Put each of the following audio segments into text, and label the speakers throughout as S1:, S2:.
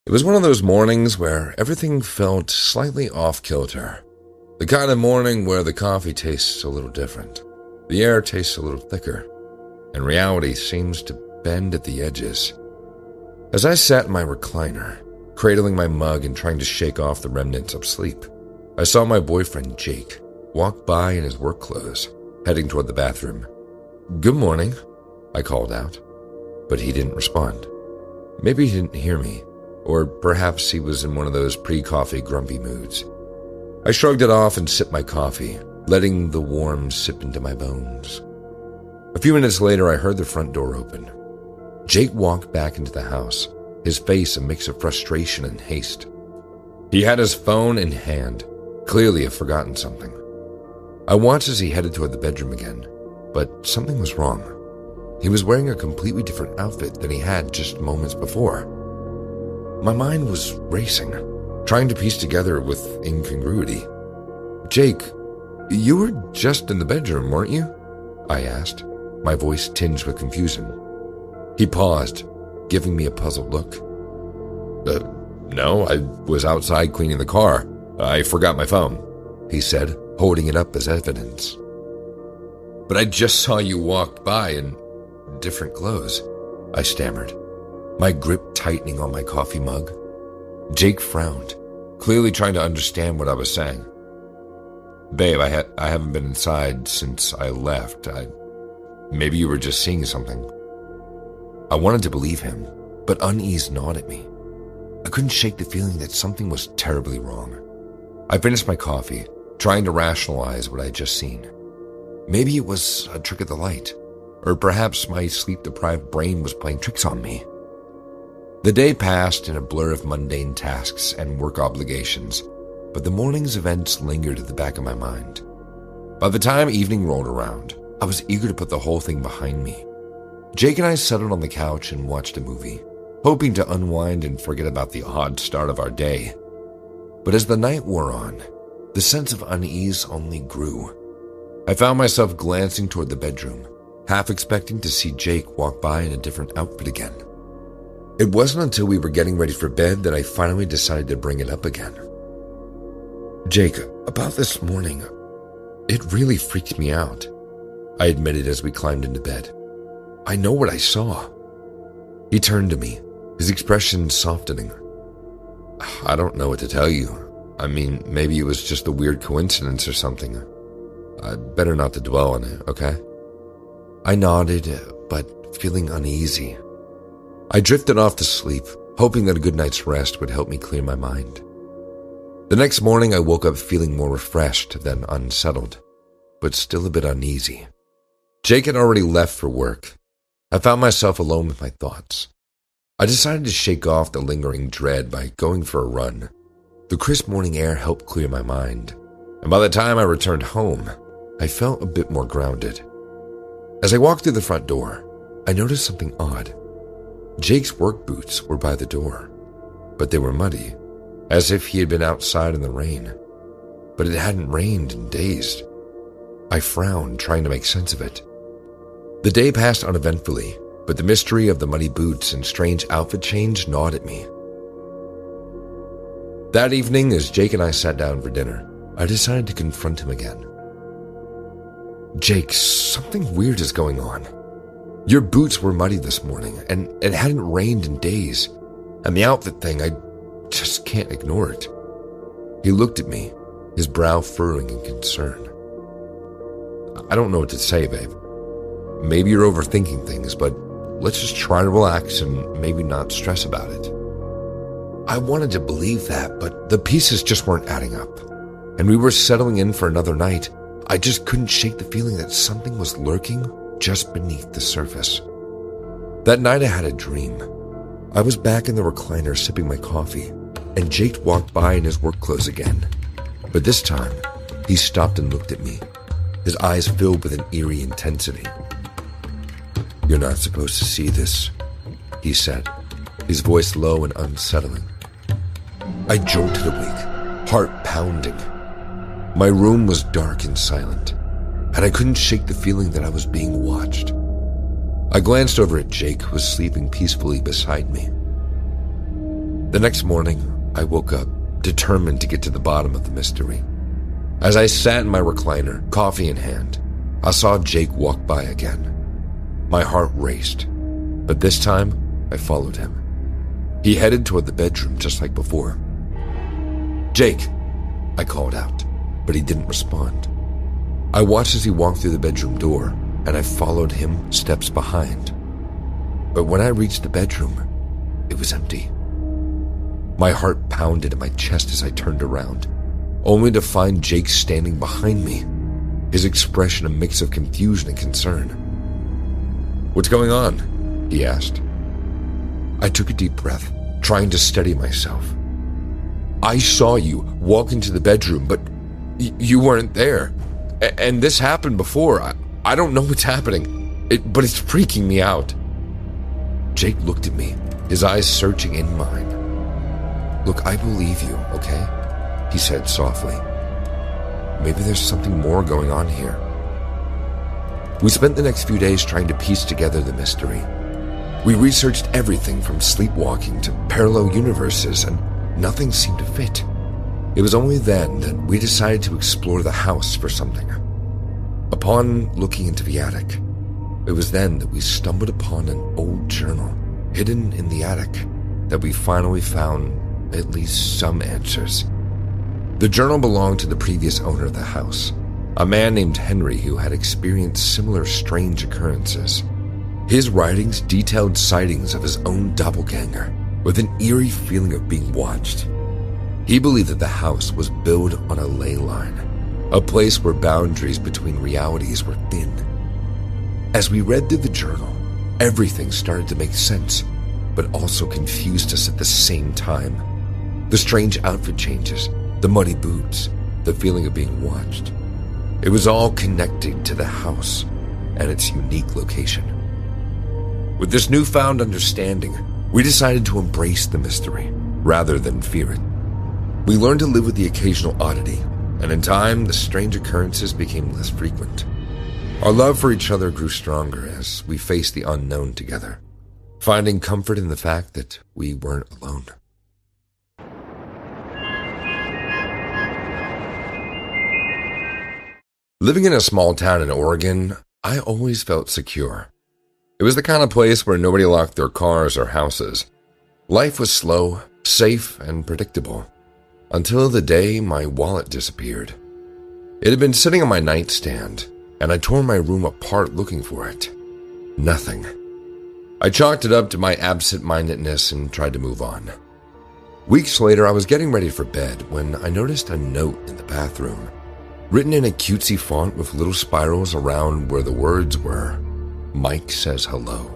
S1: It was one of those mornings where everything felt slightly off-kilter. The kind of morning where the coffee tastes a little different, the air tastes a little thicker, and reality seems to bend at the edges. As I sat in my recliner, cradling my mug and trying to shake off the remnants of sleep, I saw my boyfriend, Jake, walk by in his work clothes, heading toward the bathroom. "Good morning," I called out, but he didn't respond. Maybe he didn't hear me, or perhaps he was in one of those pre-coffee grumpy moods. I shrugged it off and sipped my coffee, letting the warmth sip into my bones. A few minutes later, I heard the front door open. Jake walked back into the house, his face a mix of frustration and haste. He had his phone in hand, clearly had forgotten something. I watched as he headed toward the bedroom again, but something was wrong. He was wearing a completely different outfit than he had just moments before. My mind was racing, trying to piece together with incongruity. "Jake, you were just in the bedroom, weren't you?" I asked, my voice tinged with confusion. He paused, giving me a puzzled look. No, I was outside cleaning the car. I forgot my phone," he said, holding it up as evidence. "But I just saw you walk by in different clothes," I stammered, my grip tightening on my coffee mug. Jake frowned, clearly trying to understand what I was saying. "Babe, I haven't been inside since I left. Maybe you were just seeing something." I wanted to believe him, but unease gnawed at me. I couldn't shake the feeling that something was terribly wrong. I finished my coffee, trying to rationalize what I had just seen. Maybe it was a trick of the light, or perhaps my sleep-deprived brain was playing tricks on me. The day passed in a blur of mundane tasks and work obligations, but the morning's events lingered at the back of my mind. By the time evening rolled around, I was eager to put the whole thing behind me. Jake and I settled on the couch and watched a movie, hoping to unwind and forget about the odd start of our day. But as the night wore on, the sense of unease only grew. I found myself glancing toward the bedroom, half expecting to see Jake walk by in a different outfit again. It wasn't until we were getting ready for bed that I finally decided to bring it up again. "Jake, about this morning, it really freaked me out," I admitted as we climbed into bed. "I know what I saw." He turned to me, his expression softening. "I don't know what to tell you. I mean, maybe it was just a weird coincidence or something. Better not to dwell on it, okay?" I nodded, but feeling uneasy. I drifted off to sleep, hoping that a good night's rest would help me clear my mind. The next morning, I woke up feeling more refreshed than unsettled, but still a bit uneasy. Jake had already left for work. I found myself alone with my thoughts. I decided to shake off the lingering dread by going for a run. The crisp morning air helped clear my mind, and by the time I returned home, I felt a bit more grounded. As I walked through the front door, I noticed something odd. Jake's work boots were by the door, but they were muddy, as if he had been outside in the rain. But it hadn't rained in days. I frowned, trying to make sense of it. The day passed uneventfully, but the mystery of the muddy boots and strange outfit change gnawed at me. That evening, as Jake and I sat down for dinner, I decided to confront him again. "Jake, something weird is going on. Your boots were muddy this morning, and it hadn't rained in days. And the outfit thing, I just can't ignore it." He looked at me, his brow furrowing in concern. "I don't know what to say, babe. Maybe you're overthinking things, but let's just try to relax and maybe not stress about it." I wanted to believe that, but the pieces just weren't adding up. And we were settling in for another night. I just couldn't shake the feeling that something was lurking just beneath the surface. That night I had a dream. I was back in the recliner sipping my coffee, and Jake walked by in his work clothes again. But this time, he stopped and looked at me, his eyes filled with an eerie intensity. "You're not supposed to see this," he said, his voice low and unsettling. I jolted awake, heart pounding. My room was dark and silent, and I couldn't shake the feeling that I was being watched. I glanced over at Jake, who was sleeping peacefully beside me. The next morning, I woke up, determined to get to the bottom of the mystery. As I sat in my recliner, coffee in hand, I saw Jake walk by again. My heart raced, but this time, I followed him. He headed toward the bedroom just like before. "Jake," I called out, but he didn't respond. I watched as he walked through the bedroom door, and I followed him steps behind. But when I reached the bedroom, it was empty. My heart pounded in my chest as I turned around, only to find Jake standing behind me, his expression a mix of confusion and concern. "What's going on?" he asked. I took a deep breath, trying to steady myself. "I saw you walk into the bedroom, but you weren't there. And this happened before. I don't know what's happening, but it's freaking me out." Jake looked at me, his eyes searching in mine. "Look, I believe you, okay?" he said softly. "Maybe there's something more going on here." We spent the next few days trying to piece together the mystery. We researched everything from sleepwalking to parallel universes, and nothing seemed to fit. It was only then that we decided to explore the house for something. Upon looking into the attic, it was then that we stumbled upon an old journal hidden in the attic that we finally found at least some answers. The journal belonged to the previous owner of the house, a man named Henry who had experienced similar strange occurrences. His writings detailed sightings of his own doppelganger with an eerie feeling of being watched. He believed that the house was built on a ley line, a place where boundaries between realities were thin. As we read through the journal, everything started to make sense, but also confused us at the same time. The strange outfit changes, the muddy boots, the feeling of being watched. It was all connected to the house and its unique location. With this newfound understanding, we decided to embrace the mystery rather than fear it. We learned to live with the occasional oddity, and in time, the strange occurrences became less frequent. Our love for each other grew stronger as we faced the unknown together, finding comfort in the fact that we weren't alone. Living in a small town in Oregon, I always felt secure. It was the kind of place where nobody locked their cars or houses. Life was slow, safe, and predictable, until the day my wallet disappeared. It had been sitting on my nightstand, and I tore my room apart looking for it. Nothing. I chalked it up to my absent-mindedness and tried to move on. Weeks later, I was getting ready for bed when I noticed a note in the bathroom, written in a cutesy font with little spirals around where the words were, "Mike says hello."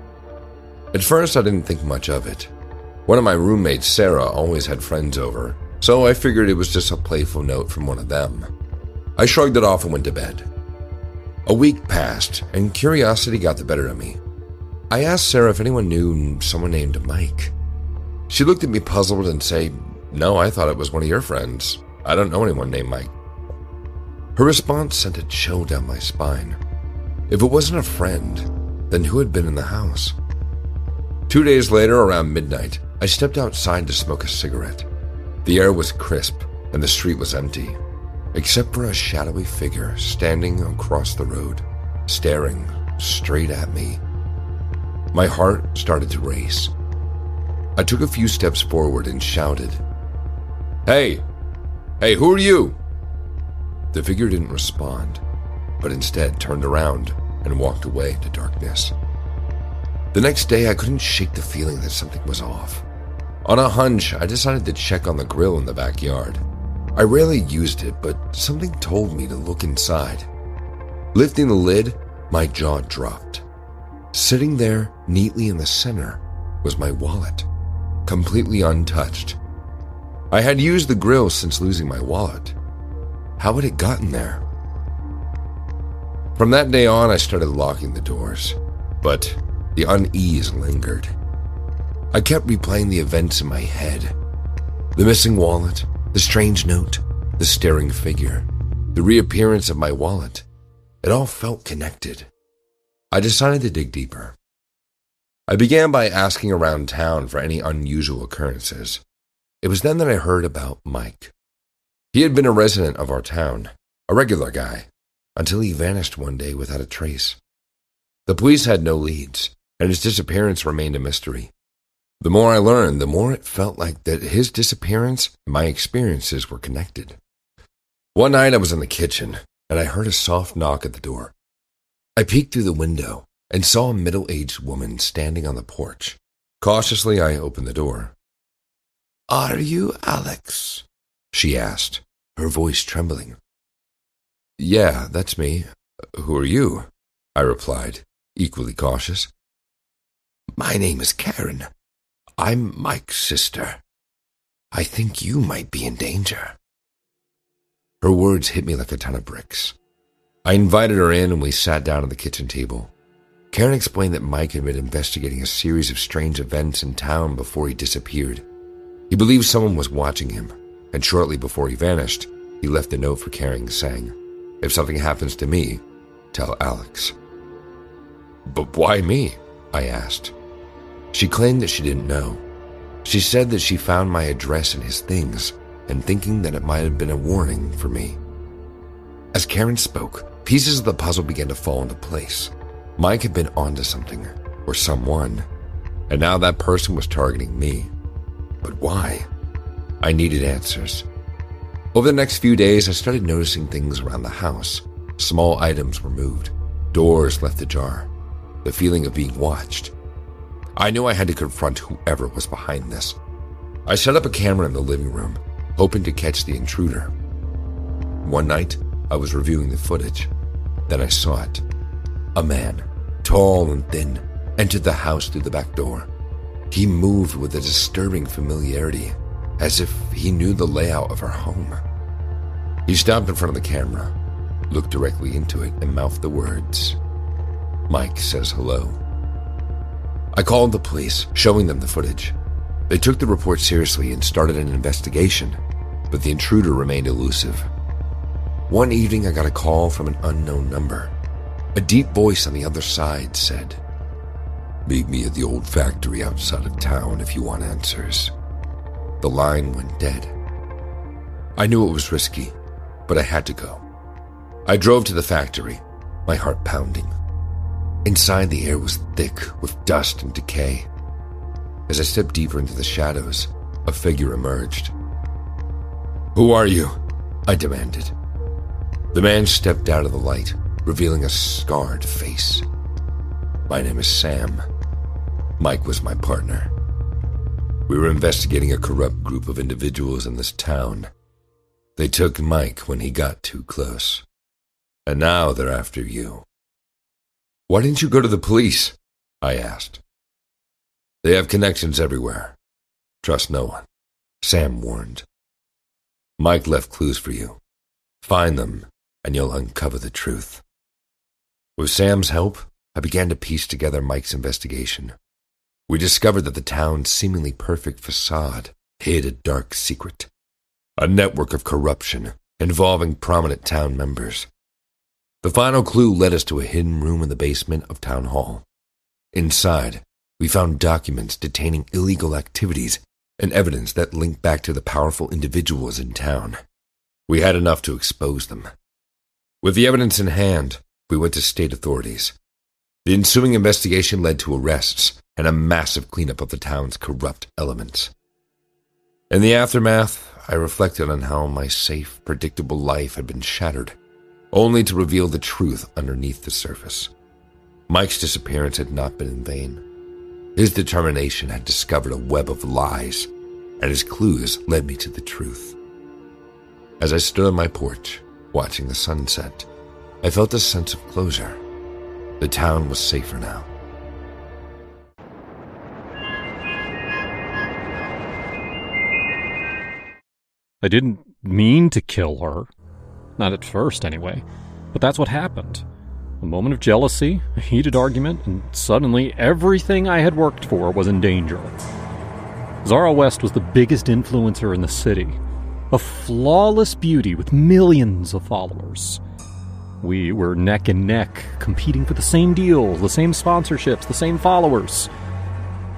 S1: At first, I didn't think much of it. One of my roommates, Sarah, always had friends over, so I figured it was just a playful note from one of them. I shrugged it off and went to bed. A week passed, and curiosity got the better of me. I asked Sarah if anyone knew someone named Mike. She looked at me puzzled and said, "No, I thought it was one of your friends. I don't know anyone named Mike." Her response sent a chill down my spine. If it wasn't a friend, then who had been in the house? 2 days later, around midnight, I stepped outside to smoke a cigarette. The air was crisp, and the street was empty, except for a shadowy figure standing across the road, staring straight at me. My heart started to race. I took a few steps forward and shouted, Hey, who are you?" The figure didn't respond, but instead turned around and walked away into darkness. The next day, I couldn't shake the feeling that something was off. On a hunch, I decided to check on the grill in the backyard. I rarely used it, but something told me to look inside. Lifting the lid, my jaw dropped. Sitting there, neatly in the center, was my wallet, completely untouched. I had used the grill since losing my wallet. How had it gotten there? From that day on, I started locking the doors, but the unease lingered. I kept replaying the events in my head. The missing wallet, the strange note, the staring figure, the reappearance of my wallet. It all felt connected. I decided to dig deeper. I began by asking around town for any unusual occurrences. It was then that I heard about Mike. He had been a resident of our town, a regular guy, until he vanished one day without a trace. The police had no leads, and his disappearance remained a mystery. The more I learned, the more it felt like that his disappearance and my experiences were connected. One night I was in the kitchen, and I heard a soft knock at the door. I peeked through the window and saw a middle-aged woman standing on the porch. Cautiously, I opened the door. "Are you Alex?" she asked, her voice trembling. "Yeah, that's me. Who are you?" I replied, equally cautious. "My name is Karen. I'm Mike's sister. I think you might be in danger." Her words hit me like a ton of bricks. I invited her in and we sat down at the kitchen table. Karen explained that Mike had been investigating a series of strange events in town before he disappeared. He believed someone was watching him, and shortly before he vanished, he left a note for Karen saying, "If something happens to me, tell Alex." "But why me?" I asked. She claimed that she didn't know. She said that she found my address in his things, and thinking that it might have been a warning for me. As Karen spoke, pieces of the puzzle began to fall into place. Mike had been onto something, or someone, and now that person was targeting me. But why? I needed answers. Over the next few days, I started noticing things around the house. Small items were moved, doors left ajar, the feeling of being watched. I knew I had to confront whoever was behind this. I set up a camera in the living room, hoping to catch the intruder. One night, I was reviewing the footage. Then I saw it. A man, tall and thin, entered the house through the back door. He moved with a disturbing familiarity, as if he knew the layout of our home. He stopped in front of the camera, looked directly into it, and mouthed the words, "Mike says hello." I called the police, showing them the footage. They took the report seriously and started an investigation, but the intruder remained elusive. One evening, I got a call from an unknown number. A deep voice on the other side said, "Meet me at the old factory outside of town if you want answers." The line went dead. I knew it was risky, but I had to go. I drove to the factory, my heart pounding. Inside, the air was thick with dust and decay. As I stepped deeper into the shadows, a figure emerged. "Who are you?" I demanded. The man stepped out of the light, revealing a scarred face. "My name is Sam. Mike was my partner. We were investigating a corrupt group of individuals in this town. They took Mike when he got too close. And now they're after you." "Why didn't you go to the police?" I asked. "They have connections everywhere. Trust no one," Sam warned. "Mike left clues for you. Find them, and you'll uncover the truth." With Sam's help, I began to piece together Mike's investigation. We discovered that the town's seemingly perfect facade hid a dark secret, a network of corruption involving prominent town members. The final clue led us to a hidden room in the basement of Town Hall. Inside, we found documents detaining illegal activities and evidence that linked back to the powerful individuals in town. We had enough to expose them. With the evidence in hand, we went to state authorities. The ensuing investigation led to arrests and a massive cleanup of the town's corrupt elements. In the aftermath, I reflected on how my safe, predictable life had been shattered, only to reveal the truth underneath the surface. Mike's disappearance had not been in vain. His determination had discovered a web of lies, and his clues led me to the truth. As I stood on my porch, watching the sunset, I felt a sense of closure. The town was safer now.
S2: I didn't mean to kill her. Not at first, anyway. But that's what happened. A moment of jealousy, a heated argument, and suddenly everything I had worked for was in danger. Zara West was the biggest influencer in the city. A flawless beauty with millions of followers. We were neck and neck, competing for the same deals, the same sponsorships, the same followers.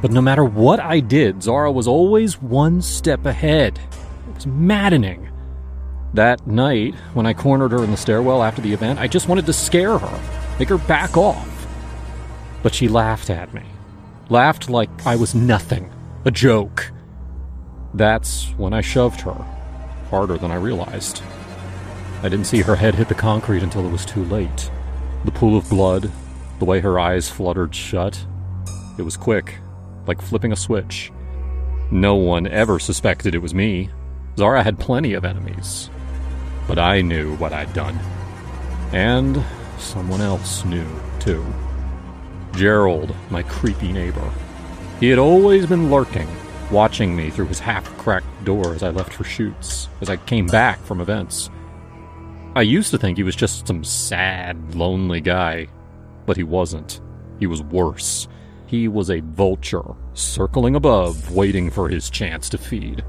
S2: But no matter what I did, Zara was always one step ahead. It was maddening. That night, when I cornered her in the stairwell after the event, I just wanted to scare her, make her back off. But she laughed at me. Laughed like I was nothing, a joke. That's when I shoved her, harder than I realized. I didn't see her head hit the concrete until it was too late. The pool of blood, the way her eyes fluttered shut. It was quick, like flipping a switch. No one ever suspected it was me. Zara had plenty of enemies. But I knew what I'd done. And someone else knew, too. Gerald, my creepy neighbor. He had always been lurking, watching me through his half-cracked door as I left for shoots, as I came back from events. I used to think he was just some sad, lonely guy, but he wasn't. He was worse. He was a vulture, circling above, waiting for his chance to feed.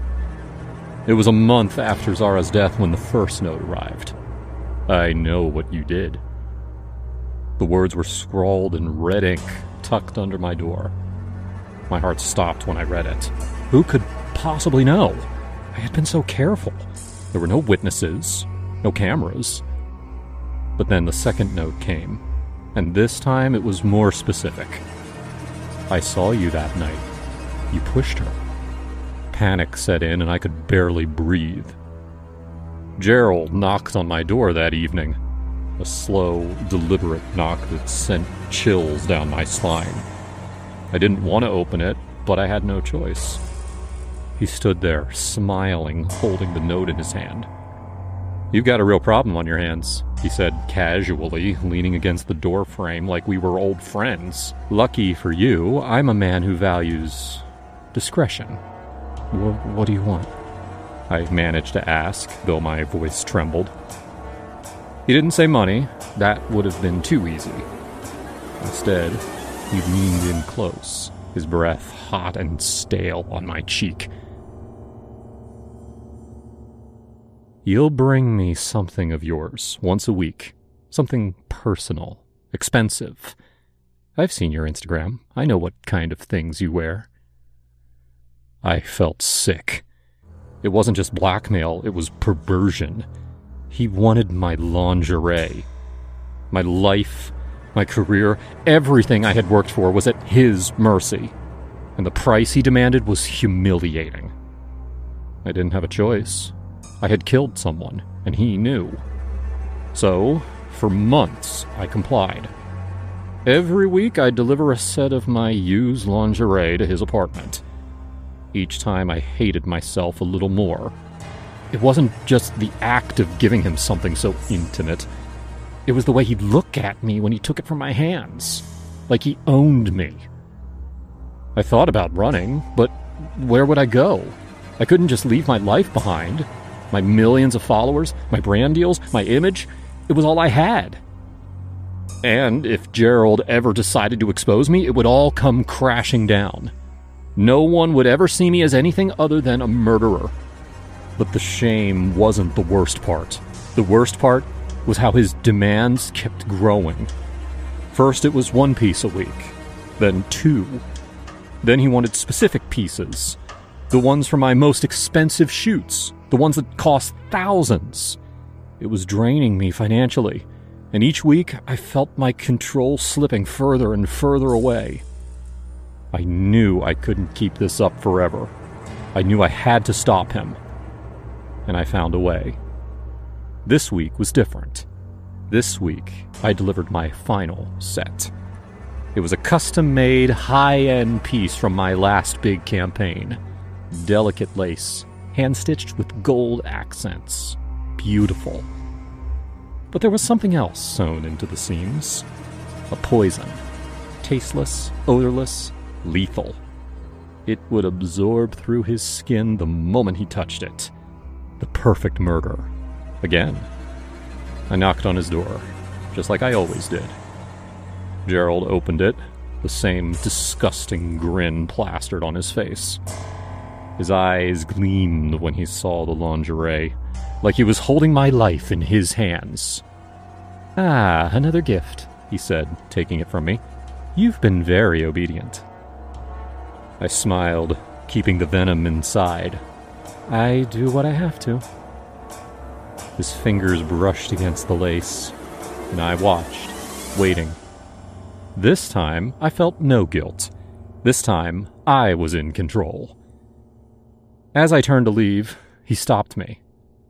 S2: It was a month after Zara's death when the first note arrived. I know what you did. The words were scrawled in red ink, tucked under my door. My heart stopped when I read it. Who could possibly know? I had been so careful. There were no witnesses, no cameras. But then the second note came, and this time it was more specific. I saw you that night. You pushed her. Panic set in and I could barely breathe. Gerald knocked on my door that evening. A slow, deliberate knock that sent chills down my spine. I didn't want to open it, but I had no choice. He stood there, smiling, holding the note in his hand. "You've got a real problem on your hands," he said casually, leaning against the door frame like we were old friends. "Lucky for you, I'm a man who values discretion." What do you want?" I managed to ask, though my voice trembled. He didn't say money. That would have been too easy. Instead, he leaned in close, his breath hot and stale on my cheek. "You'll bring me something of yours once a week. Something personal, expensive. I've seen your Instagram. I know what kind of things you wear." I felt sick. It wasn't just blackmail, it was perversion. He wanted my lingerie. My life, my career, everything I had worked for was at his mercy. And the price he demanded was humiliating. I didn't have a choice. I had killed someone, and he knew. So, for months, I complied. Every week, I'd deliver a set of my used lingerie to his apartment. Each time, I hated myself a little more. It wasn't just the act of giving him something so intimate. It was the way he'd look at me when he took it from my hands, like he owned me. I thought about running, but where would I go? I couldn't just leave my life behind. My millions of followers, my brand deals, my image, it was all I had. And if Gerald ever decided to expose me, it would all come crashing down. No one would ever see me as anything other than a murderer. But the shame wasn't the worst part. The worst part was how his demands kept growing. First it was 1 piece a week, then 2. Then he wanted specific pieces. The ones for my most expensive shoots. The ones that cost thousands. It was draining me financially, and each week I felt my control slipping further and further away. I knew I couldn't keep this up forever. I knew I had to stop him. And I found a way. This week was different. This week, I delivered my final set. It was a custom-made, high-end piece from my last big campaign. Delicate lace, hand-stitched with gold accents. Beautiful. But there was something else sewn into the seams. A poison. Tasteless, odorless, lethal. It would absorb through his skin the moment he touched it. The perfect murder. Again. I knocked on his door, just like I always did. Gerald opened it, the same disgusting grin plastered on his face. His eyes gleamed when he saw the lingerie, like he was holding my life in his hands. "Ah, another gift," he said, taking it from me. "You've been very obedient." I smiled, keeping the venom inside. I do what I have to. His fingers brushed against the lace, and I watched, waiting. This time, I felt no guilt. This time, I was in control. As I turned to leave, he stopped me.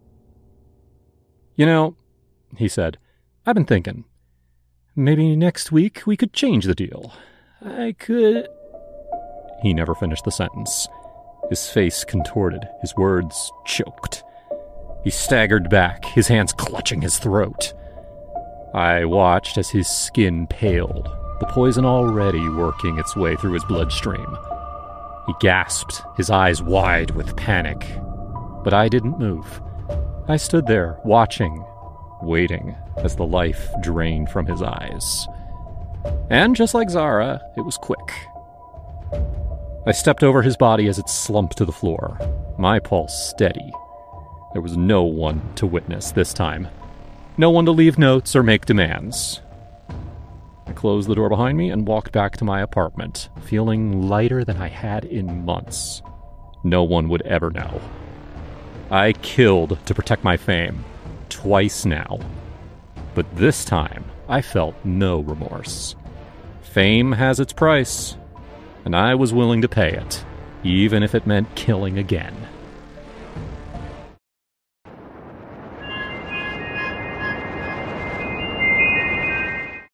S2: "You know," he said, "I've been thinking. Maybe next week we could change the deal. I could..." He never finished the sentence. His face contorted, his words choked. He staggered back, his hands clutching his throat. I watched as his skin paled, the poison already working its way through his bloodstream. He gasped, his eyes wide with panic. But I didn't move. I stood there, watching, waiting, as the life drained from his eyes. And just like Zara, it was quick. I stepped over his body as it slumped to the floor, my pulse steady. There was no one to witness this time. No one to leave notes or make demands. I closed the door behind me and walked back to my apartment, feeling lighter than I had in months. No one would ever know. I killed to protect my fame, twice now. But this time, I felt no remorse. Fame has its price, and I was willing to pay it, even if it meant killing again.